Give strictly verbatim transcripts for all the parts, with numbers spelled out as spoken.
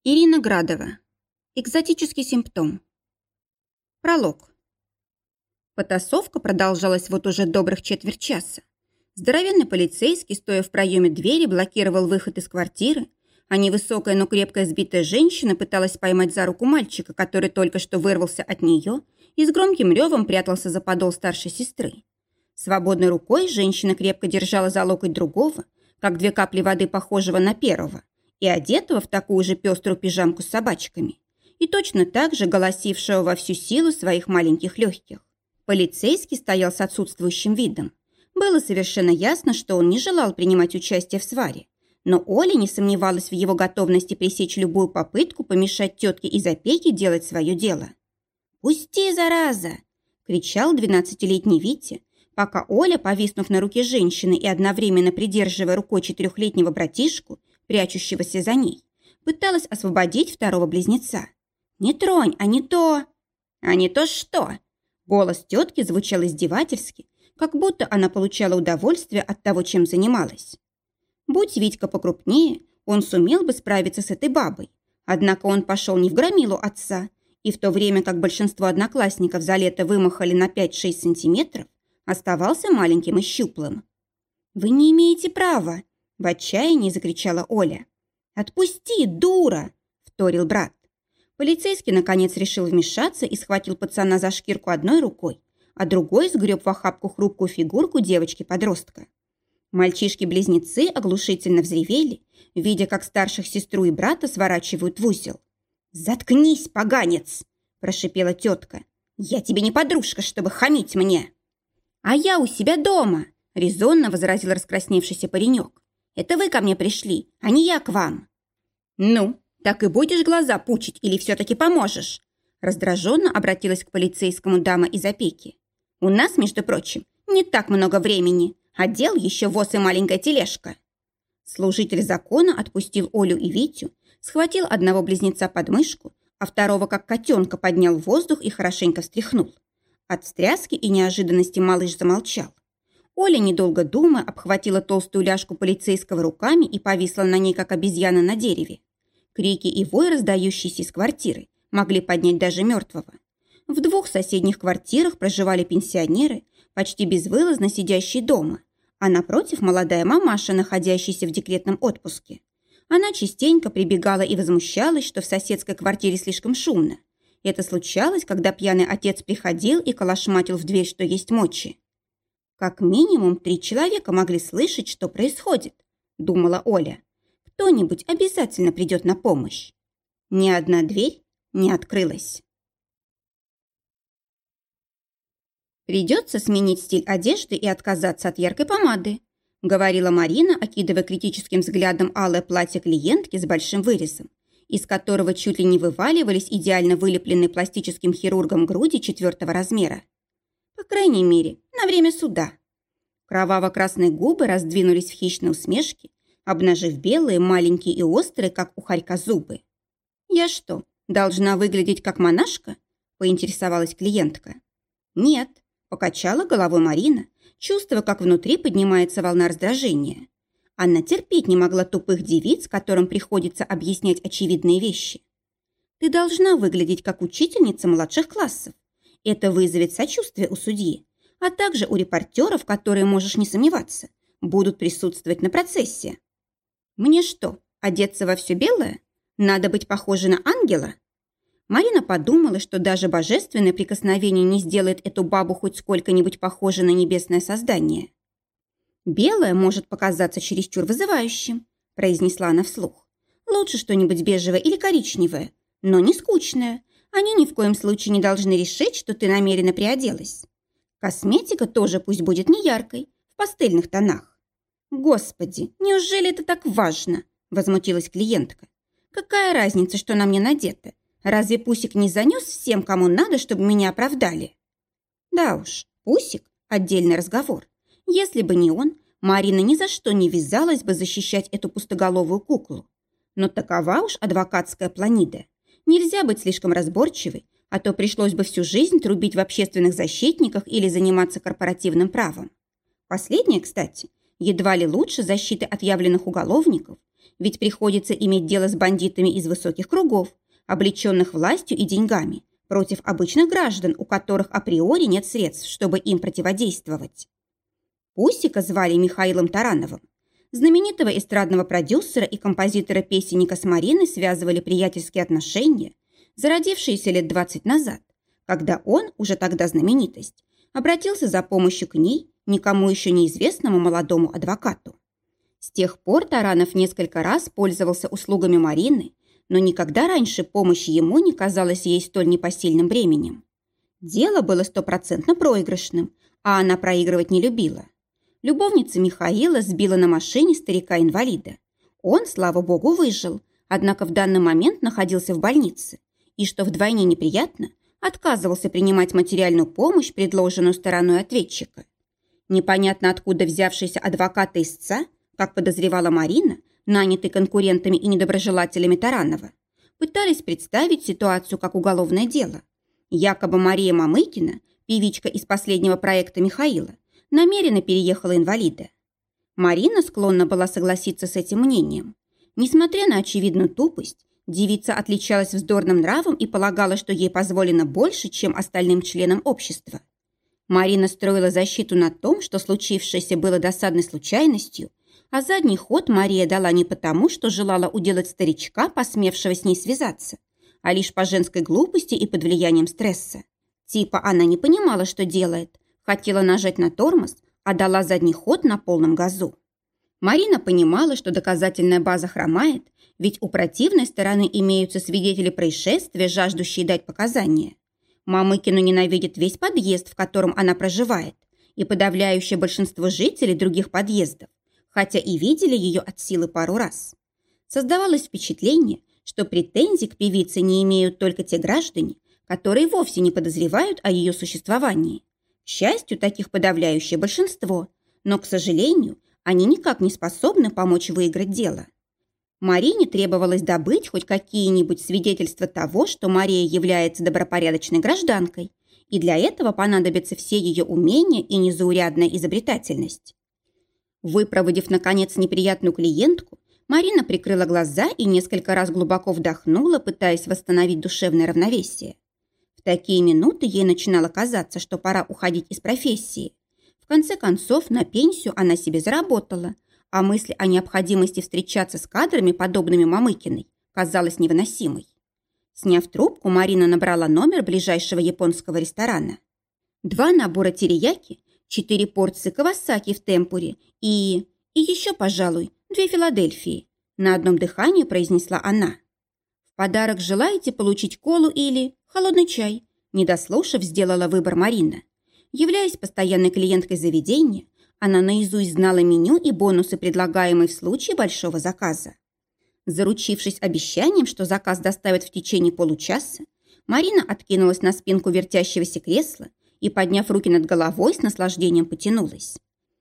Ирина Градова. Экзотический симптом. Пролог. Потасовка продолжалась вот уже добрых четверть часа. Здоровенный полицейский, стоя в проеме двери, блокировал выход из квартиры, а невысокая, но крепкая сбитая женщина пыталась поймать за руку мальчика, который только что вырвался от нее и с громким ревом прятался за подол старшей сестры. Свободной рукой женщина крепко держала за локоть другого, как две капли воды, похожего на первого, и одетого в такую же пеструю пижамку с собачками, и точно так же голосившего во всю силу своих маленьких легких. Полицейский стоял с отсутствующим видом. Было совершенно ясно, что он не желал принимать участие в сваре, но Оля не сомневалась в его готовности пресечь любую попытку помешать тетке из опеки делать свое дело. «Пусти, зараза!» – кричал двенадцатилетний Витя, пока Оля, повиснув на руке женщины и одновременно придерживая рукой четырехлетнего братишку, прячущегося за ней, пыталась освободить второго близнеца. «Не тронь, а не то!» «А не то что?» Голос тетки звучал издевательски, как будто она получала удовольствие от того, чем занималась. Будь Витька покрупнее, он сумел бы справиться с этой бабой. Однако он пошел не в громилу отца, и в то время как большинство одноклассников за лето вымахали на пять-шесть сантиметров, оставался маленьким и щуплым. «Вы не имеете права!» – в отчаянии закричала Оля. «Отпусти, дура!» – вторил брат. Полицейский, наконец, решил вмешаться и схватил пацана за шкирку одной рукой, а другой сгреб в охапку хрупкую фигурку девочки-подростка. Мальчишки-близнецы оглушительно взревели, видя, как старших сестру и брата сворачивают в узел. «Заткнись, поганец!» – прошипела тетка. «Я тебе не подружка, чтобы хамить мне!» «А я у себя дома!» – резонно возразил раскрасневшийся паренек. «Это вы ко мне пришли, а не я к вам!» «Ну, так и будешь глаза пучить или все-таки поможешь?» Раздраженно обратилась к полицейскому дама из опеки. «У нас, между прочим, не так много времени, а дел еще воз и маленькая тележка». Служитель закона отпустил Олю и Витю, схватил одного близнеца под мышку, а второго, как котенка, поднял в воздух и хорошенько встряхнул. От встряски и неожиданности малыш замолчал. Оля, недолго думая, обхватила толстую ляжку полицейского руками и повисла на ней, как обезьяна на дереве. Крики и вой, раздающиеся из квартиры, могли поднять даже мертвого. В двух соседних квартирах проживали пенсионеры, почти безвылазно сидящие дома, а напротив молодая мамаша, находящаяся в декретном отпуске. Она частенько прибегала и возмущалась, что в соседской квартире слишком шумно. Это случалось, когда пьяный отец приходил и калашматил в дверь, что есть мочи. «Как минимум три человека могли слышать, что происходит», – думала Оля. «Кто-нибудь обязательно придет на помощь». Ни одна дверь не открылась. «Придется сменить стиль одежды и отказаться от яркой помады», – говорила Марина, окидывая критическим взглядом алое платье клиентки с большим вырезом, из которого чуть ли не вываливались идеально вылепленные пластическим хирургом груди четвертого размера. По крайней мере, на время суда. Кроваво-красные губы раздвинулись в хищной усмешке, обнажив белые, маленькие и острые, как у хорька, зубы. «Я что, должна выглядеть как монашка?» – поинтересовалась клиентка. «Нет», – покачала головой Марина, чувствуя, как внутри поднимается волна раздражения. Она терпеть не могла тупых девиц, которым приходится объяснять очевидные вещи. «Ты должна выглядеть как учительница младших классов. Это вызовет сочувствие у судьи, а также у репортеров, которые, можешь не сомневаться, будут присутствовать на процессе». «Мне что, одеться во все белое? Надо быть похожей на ангела?» Марина подумала, что даже божественное прикосновение не сделает эту бабу хоть сколько-нибудь похожей на небесное создание. «Белое может показаться чересчур вызывающим», – произнесла она вслух. «Лучше что-нибудь бежевое или коричневое, но не скучное. Они ни в коем случае не должны решить, что ты намеренно приоделась. Косметика тоже пусть будет не яркой, в пастельных тонах». «Господи, неужели это так важно?» – возмутилась клиентка. «Какая разница, что на мне надето? Разве Пусик не занес всем, кому надо, чтобы меня оправдали?» Да уж, Пусик – отдельный разговор. Если бы не он, Марина ни за что не ввязалась бы защищать эту пустоголовую куклу. Но такова уж адвокатская планида. Нельзя быть слишком разборчивой, а то пришлось бы всю жизнь трубить в общественных защитниках или заниматься корпоративным правом. Последнее, кстати, едва ли лучше защиты отъявленных уголовников, ведь приходится иметь дело с бандитами из высоких кругов, облеченных властью и деньгами, против обычных граждан, у которых априори нет средств, чтобы им противодействовать. Пусика звали Михаилом Тарановым. Знаменитого эстрадного продюсера и композитора-песенника с Мариной связывали приятельские отношения, зародившиеся лет двадцать назад, когда он, уже тогда знаменитость, обратился за помощью к ней, никому еще неизвестному молодому адвокату. С тех пор Таранов несколько раз пользовался услугами Марины, но никогда раньше помощь ему не казалась ей столь непосильным бременем. Дело было стопроцентно проигрышным, а она проигрывать не любила. Любовница Михаила сбила на машине старика-инвалида. Он, слава богу, выжил, однако в данный момент находился в больнице и, что вдвойне неприятно, отказывался принимать материальную помощь, предложенную стороной ответчика. Непонятно откуда взявшийся адвокат истца, как подозревала Марина, нанятый конкурентами и недоброжелателями Таранова, пытались представить ситуацию как уголовное дело. Якобы Мария Мамыкина, певичка из последнего проекта Михаила, намеренно переехала инвалида. Марина склонна была согласиться с этим мнением. Несмотря на очевидную тупость, девица отличалась вздорным нравом и полагала, что ей позволено больше, чем остальным членам общества. Марина строила защиту на том, что случившееся было досадной случайностью, а задний ход Мария дала не потому, что желала уделать старичка, посмевшего с ней связаться, а лишь по женской глупости и под влиянием стресса. Типа она не понимала, что делает, хотела нажать на тормоз, а дала задний ход на полном газу. Марина понимала, что доказательная база хромает, ведь у противной стороны имеются свидетели происшествия, жаждущие дать показания. Мамыкину ненавидит весь подъезд, в котором она проживает, и подавляющее большинство жителей других подъездов, хотя и видели ее от силы пару раз. Создавалось впечатление, что претензий к певице не имеют только те граждане, которые вовсе не подозревают о ее существовании. К счастью, таких подавляющее большинство, но, к сожалению, они никак не способны помочь выиграть дело. Марине требовалось добыть хоть какие-нибудь свидетельства того, что Мария является добропорядочной гражданкой, и для этого понадобятся все ее умения и незаурядная изобретательность. Выпроводив, наконец, неприятную клиентку, Марина прикрыла глаза и несколько раз глубоко вдохнула, пытаясь восстановить душевное равновесие. В такие минуты ей начинало казаться, что пора уходить из профессии. В конце концов, на пенсию она себе заработала, а мысль о необходимости встречаться с кадрами, подобными Мамыкиной, казалась невыносимой. Сняв трубку, Марина набрала номер ближайшего японского ресторана. Два набора терияки, четыре порции кавасаки в темпуре и... и еще, пожалуй, две Филадельфии. На одном дыхании произнесла она. В подарок желаете получить колу или холодный чай? Не дослушав, сделала выбор Марина. Являясь постоянной клиенткой заведения, она наизусть знала меню и бонусы, предлагаемые в случае большого заказа. Заручившись обещанием, что заказ доставят в течение получаса, Марина откинулась на спинку вертящегося кресла и, подняв руки над головой, с наслаждением потянулась.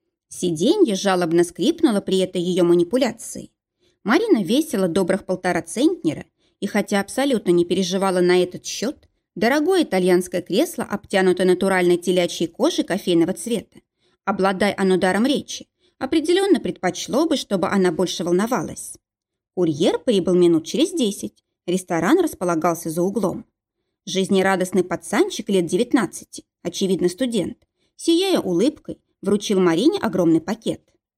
Сиденье жалобно скрипнуло при этой ее манипуляции. Марина весила добрых полтора центнера, и хотя абсолютно не переживала на этот счет, дорогое итальянское кресло, обтянутое натуральной телячьей кожей кофейного цвета, обладай оно даром речи, определенно предпочло бы, чтобы она больше волновалась. Курьер прибыл минут через десять. Ресторан располагался за углом. Жизнерадостный пацанчик лет девятнадцати, очевидно студент, сияя улыбкой, вручил Марине огромный пакет.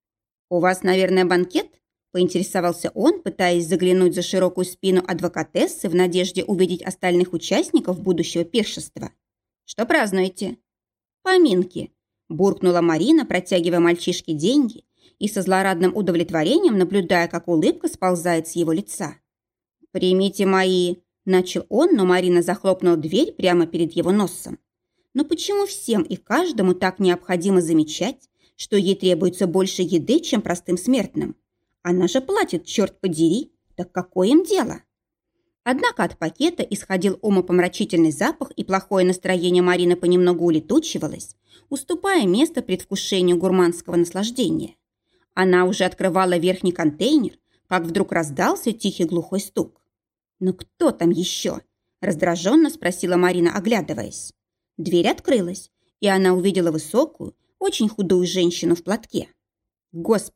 «У вас, наверное, банкет?» – поинтересовался он, пытаясь заглянуть за широкую спину адвокатессы в надежде увидеть остальных участников будущего пиршества. «Что празднуете?» «Поминки», – буркнула Марина, протягивая мальчишке деньги и со злорадным удовлетворением наблюдая, как улыбка сползает с его лица. «Примите мои...» – начал он, но Марина захлопнула дверь прямо перед его носом. Но почему всем и каждому так необходимо замечать, что ей требуется больше еды, чем простым смертным? Она же платит, черт подери, так какое им дело? Однако от пакета исходил умопомрачительный запах, и плохое настроение Марины понемногу улетучивалось, уступая место предвкушению гурманского наслаждения. Она уже открывала верхний контейнер, как вдруг раздался тихий глухой стук. «Ну кто там еще?» – раздраженно спросила Марина, оглядываясь. Дверь открылась, и она увидела высокую, очень худую женщину в платке. Господи,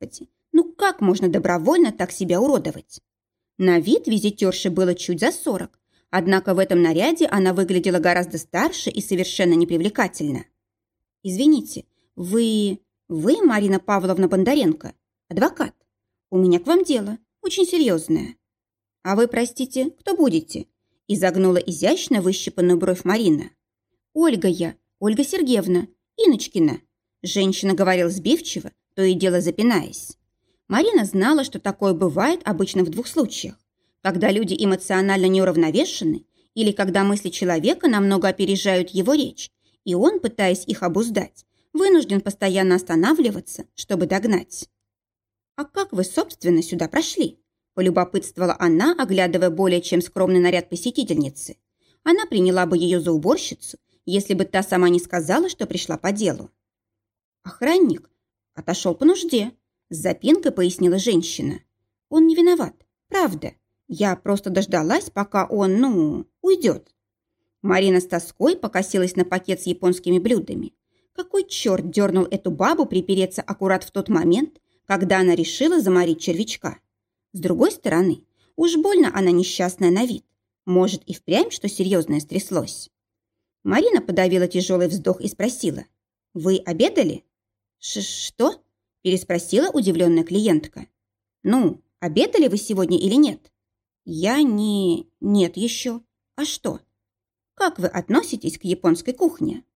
Ну как можно добровольно так себя уродовать? На вид визитерши было чуть за сорок, однако в этом наряде она выглядела гораздо старше и совершенно непривлекательно. «Извините, вы... вы Марина Павловна Бондаренко, адвокат? У меня к вам дело, очень серьезное». «А вы, простите, кто будете?» изогнула изящно выщипанную бровь Марина. «Ольга я, Ольга Сергеевна, Иночкина». Женщина говорила сбивчиво, то и дело запинаясь. Марина знала, что такое бывает обычно в двух случаях. Когда люди эмоционально неуравновешены или когда мысли человека намного опережают его речь, и он, пытаясь их обуздать, вынужден постоянно останавливаться, чтобы догнать. «А как вы, собственно, сюда прошли?» – полюбопытствовала она, оглядывая более чем скромный наряд посетительницы. Она приняла бы ее за уборщицу, если бы та сама не сказала, что пришла по делу. «Охранник отошел по нужде», – с запинкой пояснила женщина. «Он не виноват, правда. Я просто дождалась, пока он, ну, уйдет». Марина с тоской покосилась на пакет с японскими блюдами. Какой черт дернул эту бабу припереться аккурат в тот момент, когда она решила заморить червячка? С другой стороны, уж больно она несчастная на вид. Может, и впрямь что серьезное стряслось? Марина подавила тяжелый вздох и спросила. «Вы обедали?» Ш «Что?» – переспросила удивленная клиентка. «Ну, обедали вы сегодня или нет?» «Я не... нет еще. А что?» «Как вы относитесь к японской кухне?»